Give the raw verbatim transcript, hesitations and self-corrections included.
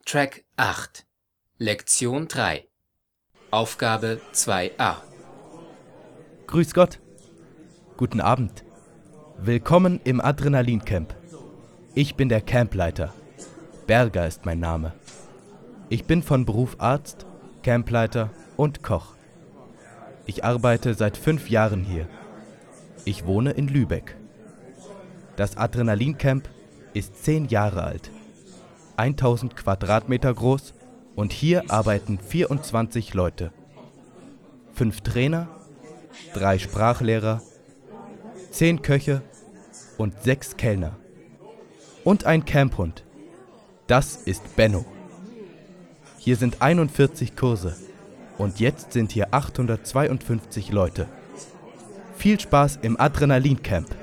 Track acht. Lektion drei. Aufgabe zwei a. Grüß Gott. Guten Abend. Willkommen im Adrenalincamp. Ich bin der Campleiter. Berger ist mein Name. Ich bin von Beruf Arzt, Campleiter und Koch. Ich arbeite seit fünf Jahren hier. Ich wohne in Lübeck. Das Adrenalincamp ist zehn Jahre alt, tausend Quadratmeter groß und hier arbeiten vierundzwanzig Leute. Fünf Trainer, drei Sprachlehrer, zehn Köche und sechs Kellner. Und ein Camphund. Das ist Benno. Hier sind einundvierzig Kurse und jetzt sind hier achthundertzweiundfünfzig Leute. Viel Spaß im Adrenalincamp!